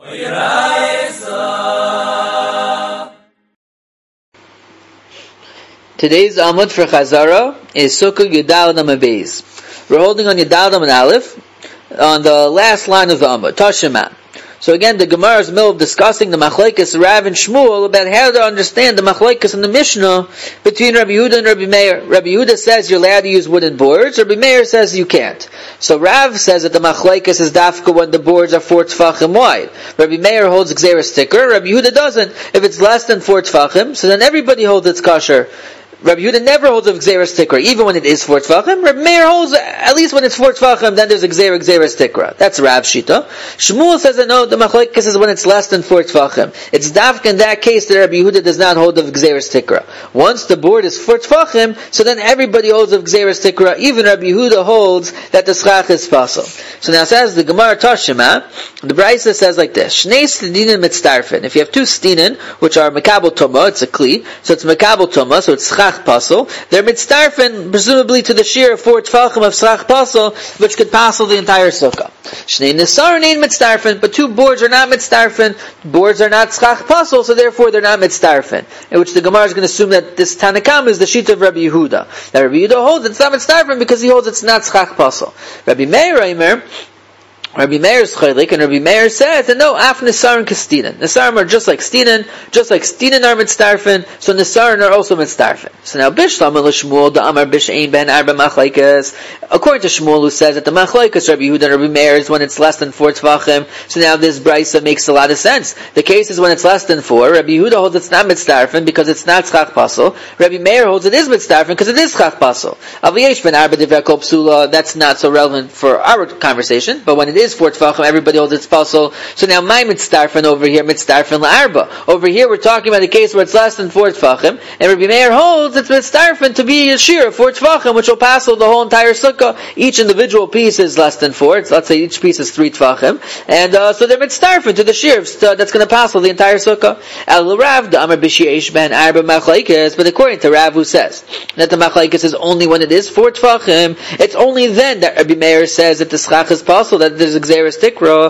Today's Amud for Chazara is Sukkah Yudal Amud Beis. We're holding on Yudal Amud Aleph on the last line of the Amud, Tashema. So again, the Gemara is in the middle of discussing the Machlekes Rav and Shmuel about how to understand the Machlekes in the Mishnah between Rabbi Yehuda and Rabbi Meir. Rabbi Yehuda says you're allowed to use wooden boards. Rabbi Meir says you can't. So Rav says that the Machlekes is dafka when the boards are 4 tefachim wide. Rabbi Meir holds Gzeira sticker. Rabbi Yehuda doesn't. If it's less than 4 tefachim, so then everybody holds its kosher. Rabbi Yehuda never holds a Gzeira Tikra, even when it is 4 Tfachim. Rabbi Meir holds, at least when it's 4 Tfachim, then there's a Gzeira Tikra. That's Rav Shita. Shmuel says that no, the Machlekes is when it's less than 4 Tfachim. It's dafka in that case that Rabbi Yehuda does not hold of Gzeira Tikra. Once the board is 4 Tfachim, so then everybody holds of Gzeira Tikra, even Rabbi Yehuda holds that the schach is fossil. So now says the Gemara Tashema, the Brisa says like this, Shnei Stinin Mitztarfin. If you have 2 Stinin, which are Mekabel Tumah, it's a Kli, so it's Mekabel Tumah, so it's schach Pasel, they're mitzdarfen, presumably to the shear of 4 tefachim of Srach Pasel, which could pasel the entire sukkah. Shnei Nesar ain't mitzdarfen, but 2 boards are not mitzdarfen, boards are not Srach Pasel, so therefore they're not mitzdarfen. In which the Gemara is going to assume that this Tanakam is the sheet of Rabbi Yehuda. That Rabbi Yehuda holds it's not mitzdarfen because he holds it's not Srach Pasel. Rabbi Meir Rabbi Meir's chaylik, and Rabbi Meir says that no, af Nesarim k'stinen. Nesarim are just like Stinen are mitzdarfen, so Nesarim are also mitzdarfen. So now Bishlam Shmuel, the Amar Bishain ben Arba Machlekes, according to Shmuel, who says that the Machlekes Rabbi Yehuda and Rabbi Meir is when it's less than 4 tefachim. So now this brisa makes a lot of sense. The case is when it's less than 4. Rabbi Yehuda holds it's not mitzdarfen because it's not schach pasel. Rabbi Meir holds it is mitzdarfen because it is schach pasel. Aviyesh ben Arba divrei kol psula. That's not so relevant for our conversation, but when it is 4 tefachim, everybody holds its pasel. So now my mitzdarfen over here, mitzdarfen la'arba. Over here we're talking about a case where it's less than 4 tefachim, and Rabbi Meir holds it's mitzdarfen to be a shear of 4 tefachim, which will pasel the whole entire sukkah. Each individual piece is less than 4. Let's say each piece is 3 tefachim, and so they're mitzdarfen to the shear that's going to pasel the entire sukkah. El Rav the Amar B'Sheish ben Arba Machlekes, but according to Rav, who says that the Machlekes is only when it is 4 tefachim, it's only then that Rabbi Meir says that the schach is pasel, that there's a Gzeira Tikra.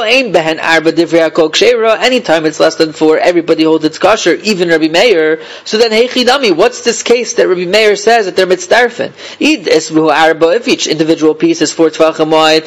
Anytime it's less than 4, everybody holds its kosher, even Rabbi Meir. So then, hey Chidami, what's this case that Rabbi Meir says that they're mitzdarfen? If each individual piece is 4 tefachim wide,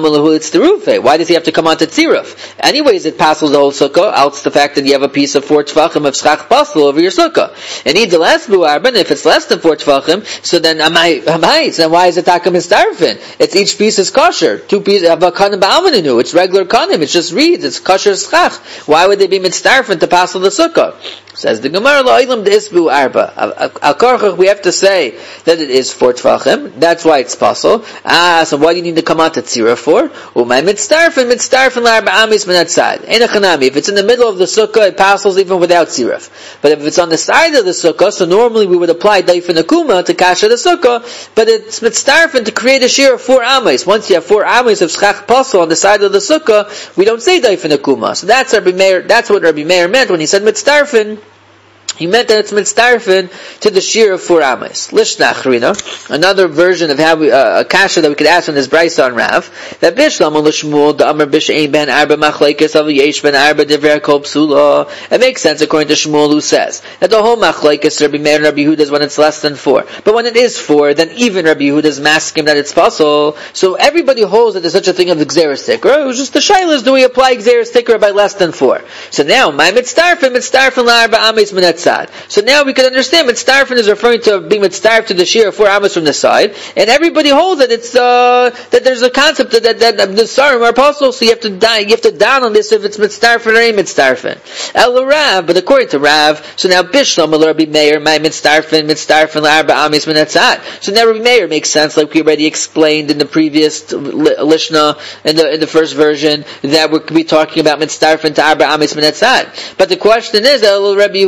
why does he have to come on to tziruf? Anyways, it passes the whole sukkah, else the fact that you have a piece of 4 tefachim of schach pasel over your sukkah. And if it's less than 4 tefachim, so then so then why is it takam mitzdarfen? It's each piece is kosher. 2 pieces of a kanim ba'amaninu. It's regular kanim. It's just reeds. It's kosher schach. Why would they be mitzdarfen to pasel the sukkah? Says the Gemara, La'ilam de'isbu arba. Al karchach, we have to say that it is 4 tefachim. That's why it's pasel. So why do you need to come out to tzira for? Umay mitzdarfen la'arba amis min hatzad. Ein achanami. If it's in the middle of the sukkah, it pasels even without tziraf. But if it's on the side of the sukkah, so normally we would apply daifin akuma to kasha the sukkah, but it's mitzdarfen to create a shear of 4 amis. Once you have 4 amis of schach pasel on the side of the sukkah, we don't say daifin akuma. So that's what Rabbi Meir meant when he said mitzdarfen. He meant that it's mitzdarfen to the shear of 4 amis. Lishnachrina, another version of how a kasha that we could ask on this brisa on Rav, that Bishlam Shmuel the Amar Bishain ben Arba Machlekes Aviyesh ben Arba divrei kol psula. It makes sense according to Shmuel, who says that the whole Machlekes Rabbi Meir and Rabbi Yehuda is when it's less than 4. But when it is 4, then even Rabbi Yehuda is masking that it's pasel. So everybody holds that there's such a thing of the Gzeira sticker. It was just the shayla is, do we apply Gzeira sticker by less than 4? So now my mitzdarfen la'arba amis min hatzad. So now we can understand mitzdarfen is referring to being mitzdarf to the shear of 4 amas from the side, and everybody holds that it's that there's a concept that the sarim are pasel, so you have to down on this if it's mitzdarfen or ain't mitzdarfen. El Rav, but according to Rav, so now Bishlam Rabbi Meir, my mitzdarfen la'arba amis min hatzad. So now Rabbi Meir makes sense, like we already explained in the previous Lishna in the first version, that we're talking about mitzdarfen to arba amis min hatzad. But the question is, El Rabbi Yehuda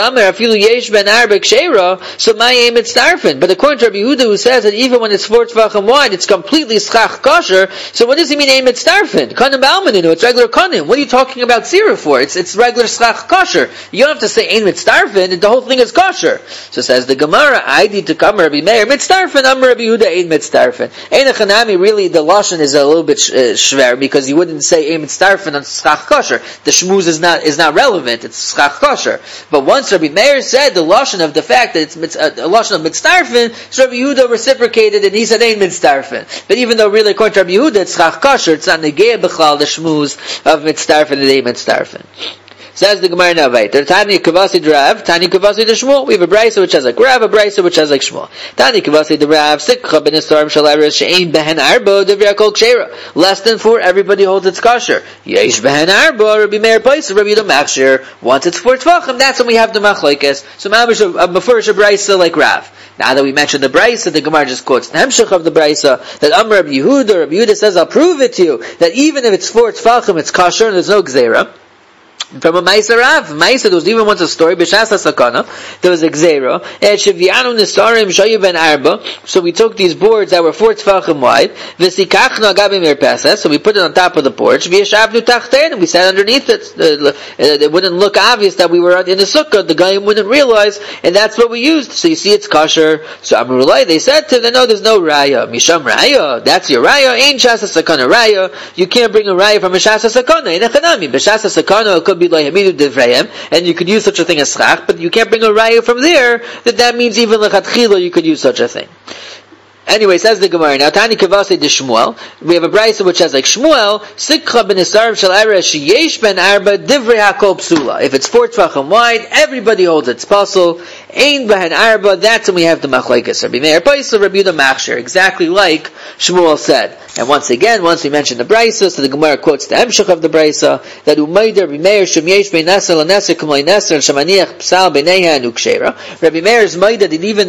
Amar Afilu Yesh Ben Arba Ksheira, so my aim it's starfin. But according to Rabbi Yehuda, who says that even when it's 4 tvachim wide, it's completely schach kosher. So what does he mean aim it's starfin? Kanim Balmaninu, it's regular kanim. What are you talking about sira for? It's regular schach kosher. You don't have to say aim it's starfin. The whole thing is kosher. So says the Gemara, I need to come Rabbi Meir mitzdarfin. Amar Rabbi Yehuda aim mitzdarfin. Ein Chanami, really the lashon is a little bit shver because you wouldn't say aim mitzdarfin on schach kosher. The shmuz is not relevant. It's schach kosher. But once Rabbi Meir said the lashon of the fact that it's a lashon of mitzdarfin, so Rabbi Yehuda reciprocated and he said ain mitzdarfin. But even though really according to Rabbi Yehuda it's schach kosher, it's not negei b'chlal the shmuz of mitzdarfin and ain mitzdarfin. Says the Gemara now, weiter. Tani Kavasi Rav, Tani Kavasi the Shmuel. We have a brisa which has like Rav, a brisa which has like Shmuel. Tani Kavasi the Rav, Sikcha ben Estorm Shalaris She'ein Behen Arba Devya Kol Kshera. Less than 4, everybody holds its kosher. Yesh Behen Arba, Rabbi Meir Paisa, Rabbi Yehuda Machshir. Once it's 4 tvachim, that's when we have the machlokes. So Mamish a brisa like Rav. Now that we mentioned the brisa, the Gemara just quotes the hemshech of the brisa that Amar Rabbi Yehuda says, I'll prove it to you that even if it's 4 tvachim, it's kosher and there's no gzeira. From a Maisa Rav, Maisa, there was even once a story, B'shas HaSakana, there was a Gzeira, and Shevianu Nisarim Shayu Ben Arba, so we took these boards that were 4 tefachim wide, V'sikachna Agabim Mirpesah, so we put it on top of the porch, V'yashavnu Tachten, and we sat underneath it. It wouldn't look obvious that we were in the sukkah, the guy wouldn't realize, and that's what we used, so you see it's kosher. So Amrulai, they said to them, no, there's no raya. Misham raya, that's your raya, ain't Shas HaSakana raya, you can't bring a raya from a Shas HaSakana, in a Chanami, B'shas HaSakana, it could be like Hamidu Devrayim, and you could use such a thing as schach, but you can't bring a raya from there, that means even lechatchila you could use such a thing. Anyway, says the Gemara, now Tani Kavasi de Shmuel, we have a brisa which says like Shmuel, Sikcha ben Esarv shel Eresh Yesh ben Arba Divrei HaKol Psula. If it's 4 tvachim wide, everybody holds its puzzle. Ein behen Arba, that's when we have the machlokes. Rabbi Meir Paisa, Rabbi Yehuda Machshir, exactly like Shmuel said. And once we mentioned the brisa, so the Gemara quotes the hemshech of the brisa, that Umayder Rabbi Meir Shem Yesh ben Neser l'Neser K'may Neser Shemaniach Psal B'neiha and Ukshera. Rabbi Meir is Maida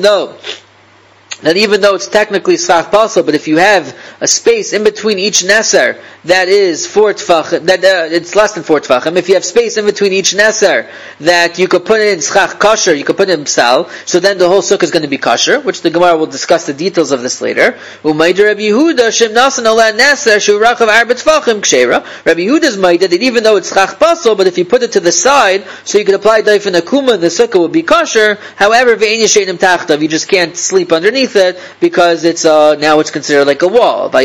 that even though it's technically schach pasal, but if you have a space in between each neser that is 4 tefachim, it's less than 4 tefachim, if you have space in between each neser that you could put it in schach kosher, you could put it in psal, so then the whole sukkah is going to be kosher, which the Gemara will discuss the details of this later. Umayder Rabbi Yehuda shem nasan ola neser shu rachav arba tefachim kshera. Rabbi Yehuda's maida that even though it's schach pasal, but if you put it to the side, so you could apply daifin akuma, the sukkah would be kosher. However, ve'en yeshenim tachtav, you just can't sleep underneath it because it's now it's considered like a wall. And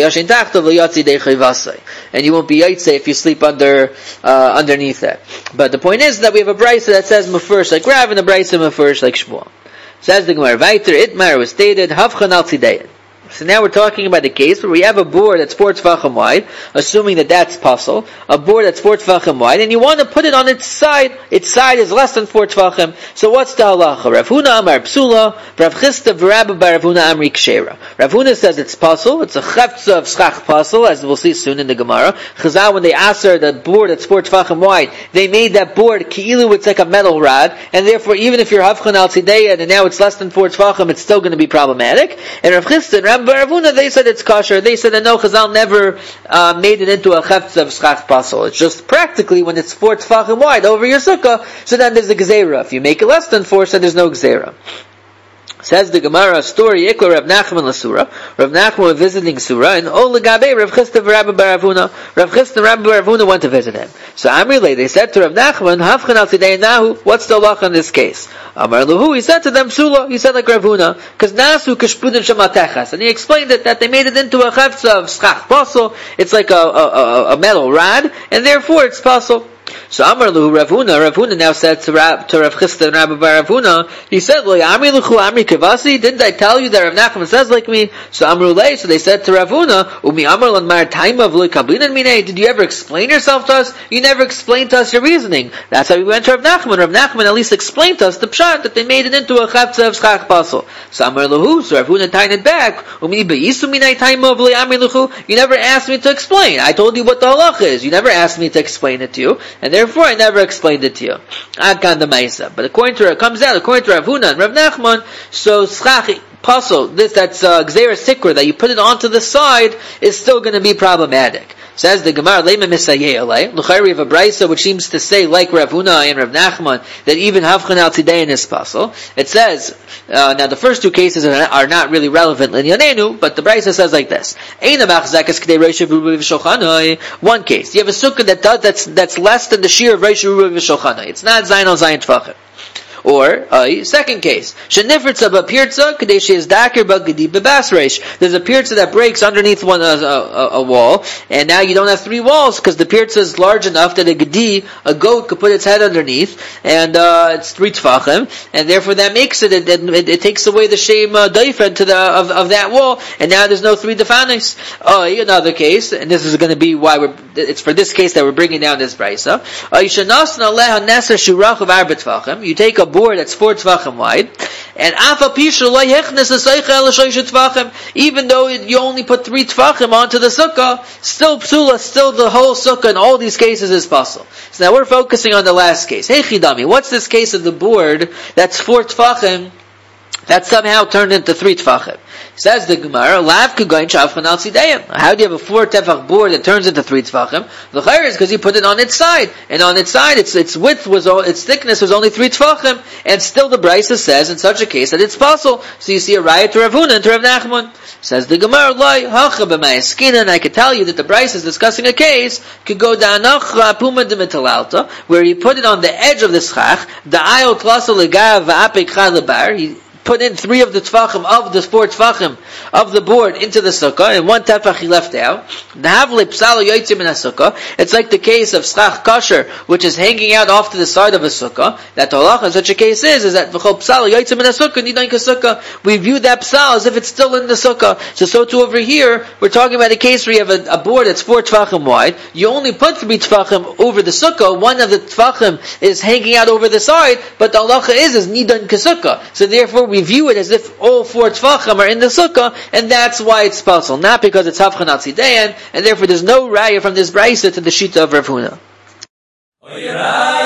you won't be yaitse if you sleep underneath it. But the point is that we have a brisa that says mefurish like Rav and a brisa mefurish like Shmuel. Says the Gemara, Vayter Itmar was stated Havchan al Tzidayin. So now we're talking about a case where we have a board that's 4 tefachim wide, assuming that that's puzzle, a board that's 4 tefachim wide, and you want to put it on its side. Its side is less than 4 tefachim. So what's the halacha? Rav Huna Amar Psula, Rav Chisda v'Rabba bar Rav Huna Amri Kshera. Rav Huna says it's puzzle. It's a chefza of schach puzzle, as we'll see soon in the Gemara. Chazal, when they aser the board that's 4 tefachim wide, they made that board ki'ilu, it's like a metal rod, and therefore even if you're havchan al tzidei and now it's less than 4 tefachim, it's still going to be problematic. And Rav Chisda and Rabbi Ravuna, they said it's kosher. They said that no, Chazal never made it into a chefza of schach pasol. It's just practically when it's 4 tefachim wide over your sukkah, so then there's a gzeira. If you make it less than 4, so there's no gzeira. Says the Gemara, story, Ikla Rav Nachman l'Sura. Rav Nachman was visiting Surah, and Olagabe, Rav Chisda v'Rabba bar Ravuna. Rav Chisda and Rabba bar Ravuna went to visit him. So Amrile, they said to Rav Nachman, Havchan al Tzidei Nahu, what's the halacha in this case? Amar Luhu, he said to them, Sula, he said like Rav Huna, because Nasu kashpudin shamatechas. And he explained it, that they made it into a chefza of schach pasol. It's like a metal rod, and therefore it's pasol. So Amar Luhu Rav Huna now said to Rav Chisda and Rabba bar Ravuna, he said, Lo Amri Luchu Amri Kavasi, didn't I tell you that Rav Nachman says like me? So Amrulay, so they said to Rav Huna, Umi Amar Lan Mar Taima V'Lo Kablinan Minei, did you ever explain yourself to us? You never explained to us your reasoning. That's how we went to Rav Nachman. Rav Nachman at least explained to us the pshat, that they made it into a chefza of schach pasol. So Amar Luhu, so Rav Huna tied it back, Umi Be'isu Minei Taima V'Lo Amri Luchu, you never asked me to explain. I told you what the halach is. You never asked me to explain it to you. And therefore I never explained it to you. Akan the Maisa. But according to Rav Huna and Rav Nachman, so schach pasol, that's gzeira sikra, that you put it onto the side, is still going to be problematic. Says the Gemara, Lema Misayeh Alei. L'chayri of a brisa which seems to say, like Rav Huna and Rav Nachman, that even Havchan al Tidayin is possible. It says, now the first two cases are not really relevant in Yanenu, but the brisa says like this. One case, you have a sukkah that's less than the shear of Reish Ruba V'Shulchanai. It's not Zayin al Zayin Tvachim. Or second case, shenifritza b'pirtza kadesh is dakir b'gedi b'bas reish. There's a pirtza that breaks underneath a wall, and now you don't have three walls because the pirtza is large enough that a goat could put its head underneath, and it's 3 tfachim, and therefore that makes it takes away the shame daifen of that wall, and now there's no 3 defanis. Another case, and this is going to be why it's for this case that we're bringing down this brisa. You take a board that's 4 tvachim wide, and even though you only put 3 tvachim onto the sukkah, still psula, still the whole sukkah in all these cases is possible. So now we're focusing on the last case. Hey Chidami, what's this case of the board that's 4 tvachim that somehow turned into 3 tvachim? Says the Gemara, Lav Kugain Shavchan al Tzidayim. How do you have a 4 tefach board that turns into 3 tefachim? The chayr is because he put it on its side, and on its side, its thickness was only 3 tefachim, and still the brisa says in such a case that it's possible. So you see a riot to Rav Huna and to Rav Nachman. Says the Gemara, Lai Hacha b'Mayaskina, and I could tell you that the brisa is discussing a case could go downach puma demitalalta, where he put it on the edge of the schach, the ayot tlasa legav va'apek chalabar. He put in 3 of the tefachim of the 4 tefachim of the board into the sukkah, and 1 tefach he left out. It's like the case of schach kasher, which is hanging out off to the side of a sukkah. That the halacha in such a case is that we view that psal as if it's still in the sukkah. So too over here, we're talking about a case where you have a board that's 4 tefachim wide. You only put 3 tefachim over the sukkah. 1 of the tefachim is hanging out over the side, but the halacha is nidan kasukah. So therefore we view it as if all 4 tefachim are in the sukkah, and that's why it's possible, not because it's Havchan al Tzidayin, and therefore there's no raya from this brisa to the shita of Rav Huna.